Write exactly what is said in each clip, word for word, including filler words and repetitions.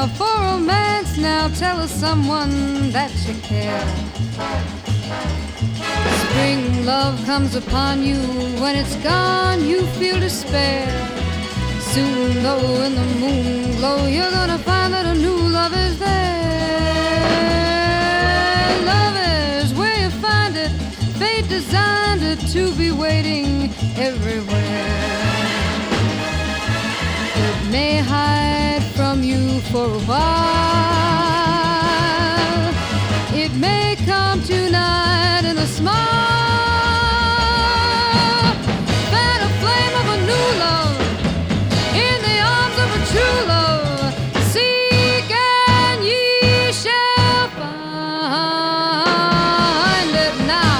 now, for romance now, tell us someone that you care. Spring love comes upon you, when it's gone you feel despair. Soon though in the moon glow you're gonna find that a new love is there. Love is where you find it, fate designed it to be waiting everywhere. It may hide from you for a while, it may come tonight in a smile. Fan a flame of a new love in the arms of a true love. Seek and ye shall find it now.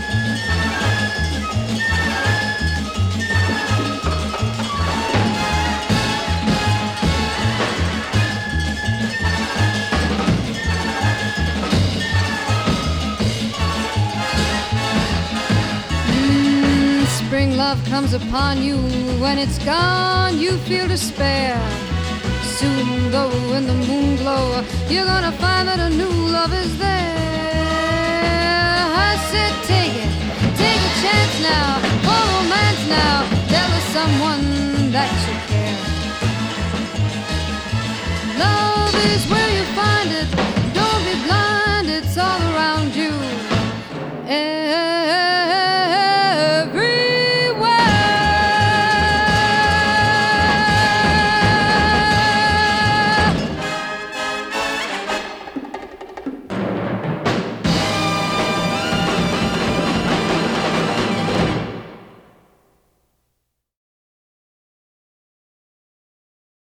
Spring love comes upon you, when it's gone you feel despair. Soon though in the moon glow you're gonna find that a new love is there. I said take it, take a chance now, for romance now, tell us someone that you care. Love is where you find